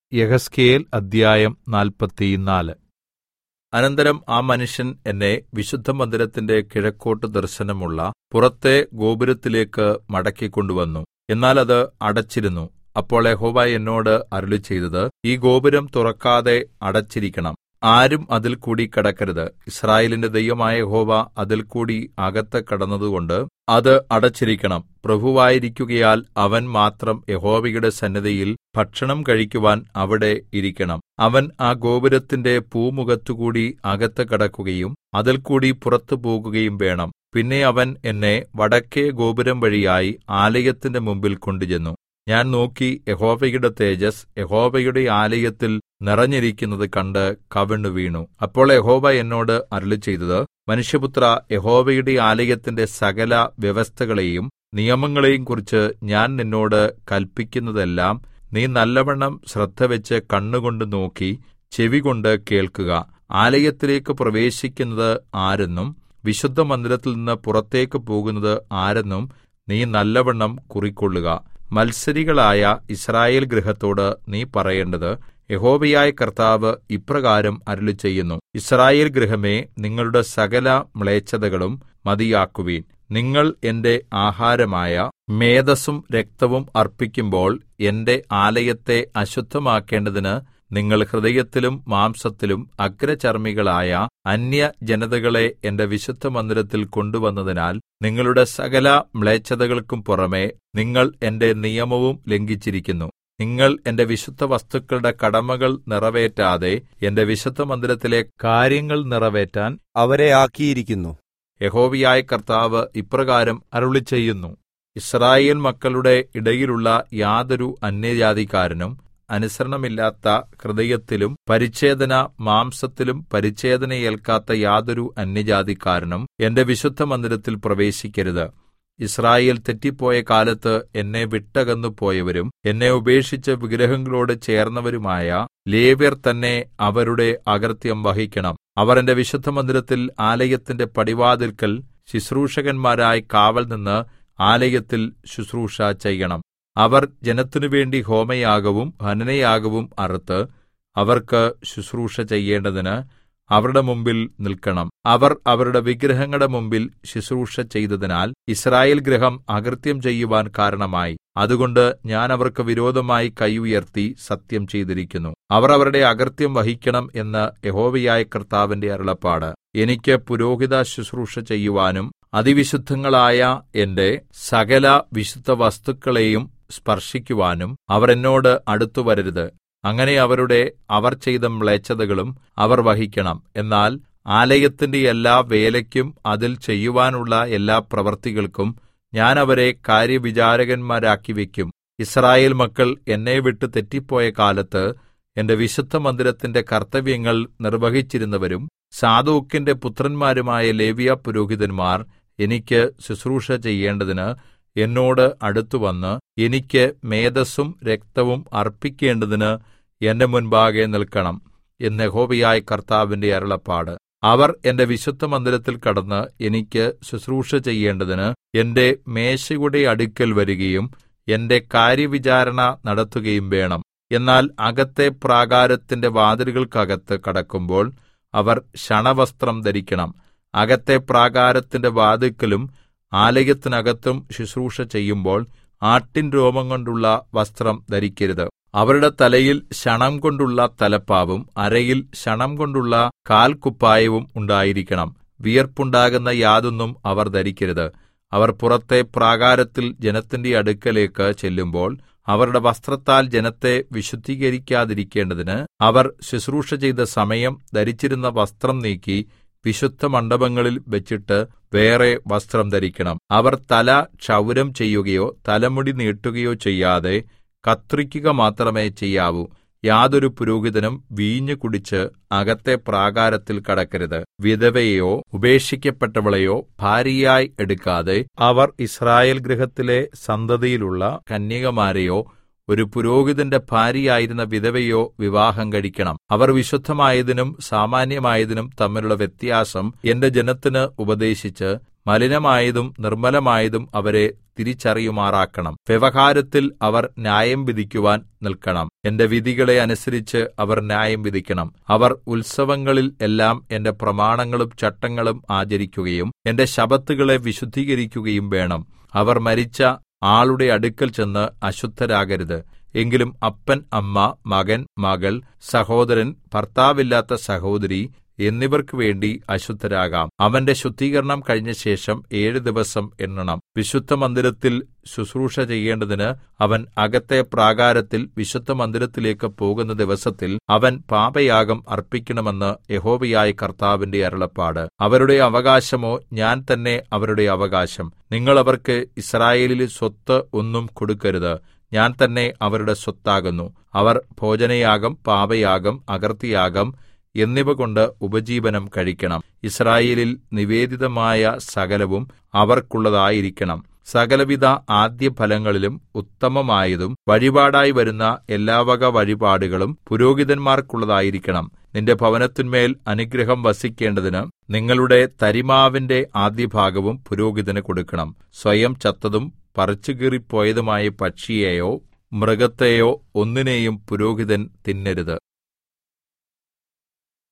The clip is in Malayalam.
യെഹെസ്കേൽ അദ്ധ്യായം 44. അനന്തരം ആ മനുഷ്യൻ എന്നെ വിശുദ്ധമന്ദിരത്തിന്റെ കിഴക്കോട്ട് ദർശനമുള്ള പുറത്തെ ഗോപുരത്തിലേക്ക് മടക്കിക്കൊണ്ടുവന്നു. എന്നാൽ അത് അടച്ചിരുന്നു. അപ്പോൾ യഹോവ എന്നോട് അരുളിച്ചെയ്തത്, ഈ ഗോപുരം തുറക്കാതെ അടച്ചിരിക്കണം. ആരും അതിൽ കൂടി കടക്കരുത്. യിസ്രായേലിന്റെ ദൈവമായ യഹോവ അതിൽ കൂടി അകത്ത് കടന്നതുകൊണ്ട് അത് അടച്ചിരിക്കണം. പ്രഭുവായിരിക്കുകയാൽ അവൻ മാത്രം യഹോവയുടെ സന്നിധിയിൽ ഭക്ഷണം കഴിക്കുവാൻ അവിടെ ഇരിക്കണം. അവൻ ആ ഗോപുരത്തിന്റെ പൂമുഖത്തുകൂടി അകത്ത് കടക്കുകയും അതിൽ കൂടി പുറത്തു പോകുകയും വേണം. പിന്നെ അവൻ എന്നെ വടക്കെ ഗോപുരം വഴിയായി ആലയത്തിന്റെ മുമ്പിൽ കൊണ്ടുചെന്നു. ഞാൻ നോക്കി, യഹോവയുടെ തേജസ്സ് യഹോവയുടെ ആലയത്തിൽ നിറഞ്ഞിരിക്കുന്നത് കണ്ട് കവിണ്ണു വീണു. അപ്പോൾ യഹോവ എന്നോട് അരുളിച്ചെയ്തത്, മനുഷ്യപുത്രാ, യഹോവയുടെ ആലയത്തിന്റെ സകല വ്യവസ്ഥകളെയും നിയമങ്ങളെയും കുറിച്ച് ഞാൻ നിന്നോട് കല്പിക്കുന്നതെല്ലാം നീ നല്ലവണ്ണം ശ്രദ്ധവെച്ച് കണ്ണുകൊണ്ട് നോക്കി ചെവികൊണ്ട് കേൾക്കുക. ആലയത്തിലേക്ക് പ്രവേശിക്കുന്നത് ആരെന്നും വിശുദ്ധമന്ദിരത്തിൽ നിന്ന് പുറത്തേക്ക് പോകുന്നത് ആരെന്നും നീ നല്ലവണ്ണം കുറിക്കൊള്ളുക. മത്സരികളായ യിസ്രായേൽ ഗൃഹത്തോട് നീ പറയേണ്ടത്, യഹോവയായ കർത്താവ് ഇപ്രകാരം അരുളിച്ചെയ്യുന്നു, യിസ്രായേൽ ഗൃഹമേ, നിങ്ങളുടെ സകല മ്ലേച്ഛതകളും മതിയാക്കുവിൻ. നിങ്ങൾ എന്റെ ആഹാരമായ മേദസ്സും രക്തവും അർപ്പിക്കുമ്പോൾ എന്റെ ആലയത്തെ അശുദ്ധമാക്കേണ്ടതിന് നിങ്ങൾ ഹൃദയത്തിലും മാംസത്തിലും അഗ്രചർമ്മികളായ അന്യജനതകളെ എന്റെ വിശുദ്ധമന്ദിരത്തിൽ കൊണ്ടുവന്നതിനാൽ നിങ്ങളുടെ സകല മ്ലേച്ഛതകൾക്കും പുറമെ നിങ്ങൾ എന്റെ നിയമവും ലംഘിച്ചിരിക്കുന്നു. നിങ്ങൾ എന്റെ വിശുദ്ധവസ്തുക്കളുടെ കടമകൾ നിറവേറ്റാതെ എന്റെ വിശുദ്ധമന്ദിരത്തിലെ കാര്യങ്ങൾ നിറവേറ്റാൻ അവരെ ആക്കിയിരിക്കുന്നു. യഹോവയായ കർത്താവ് ഇപ്രകാരം അരുളിച്ചെയ്യുന്നു, യിസ്രായേൽ മക്കളുടെ ഇടയിലുള്ള യാതൊരു അന്യജാതിക്കാരനും അനുസരണമില്ലാത്ത ഹൃദയത്തിലും പരിച്ഛേദന മാംസത്തിലും പരിച്ഛേദനയേൽക്കാത്ത യാതൊരു അന്യജാതിക്കാരനും എന്റെ വിശുദ്ധമന്ദിരത്തിൽ പ്രവേശിക്കരുത്. യിസ്രായേൽ തെറ്റിപ്പോയ കാലത്ത് എന്നെ വിട്ടകന്നു പോയവരും എന്നെ ഉപേക്ഷിച്ച് വിഗ്രഹങ്ങളോട് ചേർന്നവരുമായ ലേവ്യർ തന്നെ അവരുടെ അകൃത്യം വഹിക്കണം. അവർ എന്റെ വിശുദ്ധമന്ദിരത്തിൽ ആലയത്തിന്റെ പടിവാതിൽക്കൽ ശുശ്രൂഷകന്മാരായി കാവൽ നിന്ന് ആലയത്തിൽ ശുശ്രൂഷ ചെയ്യണം. അവർ ജനത്തിനുവേണ്ടി ഹോമയാഗവും ഹനനയാഗവും അറുത്ത് അവർക്ക് ശുശ്രൂഷ ചെയ്യേണ്ടതിന് അവരുടെ മുമ്പിൽ നിൽക്കണം. അവർ അവരുടെ വിഗ്രഹങ്ങളുടെ മുമ്പിൽ ശുശ്രൂഷ ചെയ്തതിനാൽ യിസ്രായേൽ ഗൃഹം അകൃത്യം ചെയ്യുവാൻ കാരണമായി. അതുകൊണ്ട് ഞാൻ അവർക്ക് വിരോധമായി കൈ ഉയർത്തി സത്യം ചെയ്തിരിക്കുന്നു. അവർ അവരുടെ അകൃത്യം വഹിക്കണം എന്ന് യഹോവയായ കർത്താവിന്റെ അരുളപ്പാട്. എനിക്ക് പുരോഹിത ശുശ്രൂഷ ചെയ്യുവാനും അതിവിശുദ്ധങ്ങളായ എന്റെ സകല വിശുദ്ധ വസ്തുക്കളെയും സ്പർശിക്കുവാനും അവർ എന്നോട് അടുത്തുവരരുത്. അങ്ങനെ അവർ ചെയ്ത മ്ലേച്ഛതകളും അവർ വഹിക്കണം. എന്നാൽ ആലയത്തിന്റെ എല്ലാ വേലയ്ക്കും അതിൽ ചെയ്യുവാനുള്ള എല്ലാ പ്രവൃത്തികൾക്കും ഞാൻ അവരെ കാര്യവിചാരകന്മാരാക്കി വയ്ക്കും. യിസ്രായേൽ മക്കൾ എന്നെ വിട്ട് തെറ്റിപ്പോയ കാലത്ത് എന്റെ വിശുദ്ധമന്ദിരത്തിന്റെ കർത്തവ്യങ്ങൾ നിർവഹിച്ചിരുന്നവരും സാദോക്കിന്റെ പുത്രന്മാരുമായ ലേവ്യ പുരോഹിതന്മാർ എനിക്ക് ശുശ്രൂഷ ചെയ്യേണ്ടതിന് എന്നോട് അടുത്തുവന്ന് എനിക്ക് മേദസ്സും രക്തവും അർപ്പിക്കേണ്ടതിന് എന്റെ മുൻപാകെ നിൽക്കണം എന്ന് യഹോവയായ കർത്താവിന്റെ അരുളപ്പാട്. അവർ എന്റെ വിശുദ്ധമന്ദിരത്തിൽ കടന്ന് എനിക്ക് ശുശ്രൂഷ ചെയ്യേണ്ടതിന് എന്റെ മേശയുടെ അടുക്കൽ വരികയും എന്റെ കാര്യവിചാരണ നടത്തുകയും വേണം. എന്നാൽ അകത്തെ പ്രാകാരത്തിന്റെ വാതിലുകൾക്കകത്ത് കടക്കുമ്പോൾ അവർ ശണവസ്ത്രം ധരിക്കണം. അകത്തെ പ്രാകാരത്തിന്റെ വാതിൽക്കലും ആലയത്തിനകത്തും ശുശ്രൂഷ ചെയ്യുമ്പോൾ ആട്ടിൻ രോമം കൊണ്ടുള്ള വസ്ത്രം ധരിക്കരുത്. അവരുടെ തലയിൽ ശണം കൊണ്ടുള്ള തലപ്പാവും അരയിൽ ശണം കൊണ്ടുള്ള കാൽക്കുപ്പായവും ഉണ്ടായിരിക്കണം. വിയർപ്പുണ്ടാകുന്ന യാതൊന്നും അവർ ധരിക്കരുത്. അവർ പുറത്തെ പ്രാകാരത്തിൽ ജനത്തിന്റെ അടുക്കലേക്ക് ചെല്ലുമ്പോൾ അവരുടെ വസ്ത്രത്താൽ ജനത്തെ വിശുദ്ധീകരിക്കാതിരിക്കേണ്ടതിന് അവർ ശുശ്രൂഷ ചെയ്ത സമയം ധരിച്ചിരുന്ന വസ്ത്രം നീക്കി വിശുദ്ധമണ്ഡപങ്ങളിൽ വെച്ചിട്ട് വേറെ വസ്ത്രം ധരിക്കണം. അവർ തല ക്ഷൗരം ചെയ്യുകയോ തലമുടി നീട്ടുകയോ ചെയ്യാതെ കത്രിക്കുക മാത്രമേ ചെയ്യാവൂ. യാതൊരു പുരോഹിതനും വീഞ്ഞു കുടിച്ച് അകത്തെ പ്രാകാരത്തിൽ കടക്കരുത്. വിധവയെയോ ഉപേക്ഷിക്കപ്പെട്ടവളെയോ ഭാര്യയായി എടുക്കാതെ അവർ യിസ്രായേൽ ഗൃഹത്തിലെ സന്തതിയിലുള്ള കന്യകമാരെയോ ഒരു പുരോഹിതന്റെ ഭാര്യയായിരുന്ന വിധവയോ വിവാഹം കഴിക്കണം. അവർ വിശുദ്ധമായതിനും സാമാന്യമായതിനും തമ്മിലുള്ള വ്യത്യാസം എന്റെ ജനത്തിന് ഉപദേശിച്ച് മലിനമായതും നിർമ്മലമായതും അവരെ തിരിച്ചറിയുമാറാക്കണം. വ്യവഹാരത്തിൽ അവർ ന്യായം വിധിക്കുവാൻ നിൽക്കണം. എന്റെ വിധികളെ അനുസരിച്ച് അവർ ന്യായം വിധിക്കണം. അവർ ഉത്സവങ്ങളിൽ എല്ലാം എന്റെ പ്രമാണങ്ങളും ചട്ടങ്ങളും ആചരിക്കുകയും എന്റെ ശബ്ബത്തുകളെ വിശുദ്ധീകരിക്കുകയും വേണം. അവർ മരിച്ച ആളുടെ അടുക്കൽ ചെന്ന് അശുദ്ധരാകരുത്. എങ്കിലും അപ്പൻ, അമ്മ, മകൻ, മകൾ, സഹോദരൻ, ഭർത്താവില്ലാത്ത സഹോദരി എന്നിവർക്കു വേണ്ടി അശുദ്ധരാകാം. അവന്റെ ശുദ്ധീകരണം കഴിഞ്ഞ ശേഷം 7 ദിവസം എണ്ണണം. വിശുദ്ധമന്ദിരത്തിൽ ശുശ്രൂഷ ചെയ്യേണ്ടതിന് അവൻ അകത്തെ പ്രാകാരത്തിൽ വിശുദ്ധമന്ദിരത്തിലേക്ക് പോകുന്ന ദിവസത്തിൽ അവൻ പാപയാഗം അർപ്പിക്കണമെന്ന് യഹോവയായ കർത്താവിന്റെ അരുളപ്പാട്. അവരുടെ അവകാശമോ ഞാൻ തന്നെ അവരുടെ അവകാശം. നിങ്ങൾ അവർക്ക് യിസ്രായേലിൽ സ്വത്ത് ഒന്നും കൊടുക്കരുത്. ഞാൻ തന്നെ അവരുടെ സ്വത്താകുന്നു. അവർ ഭോജനയാഗം, പാപയാഗം, അകൃത്യയാഗം എന്നിവകൊണ്ട് ഉപജീവനം കഴിക്കണം. യിസ്രായേലിൽ നിവേദിതമായ സകലവും അവർക്കുള്ളതായിരിക്കണം. സകലവിധ ആദ്യഫലങ്ങളിലും ഉത്തമമായതും വഴിപാടായി വരുന്ന എല്ലാവക വഴിപാടുകളും പുരോഹിതന്മാർക്കുള്ളതായിരിക്കണം. നിന്റെ ഭവനത്തിന്മേൽ അനുഗ്രഹം വസിക്കേണ്ടതിന് നിങ്ങളുടെ തരിമാവിന്റെ ആദ്യഭാഗവും പുരോഹിതന് കൊടുക്കണം. സ്വയം ചത്തതും പറിച്ചുകീറിപ്പോയതുമായ പക്ഷിയെയോ മൃഗത്തെയോ ഒന്നിനെയും പുരോഹിതൻ തിന്നരുത്.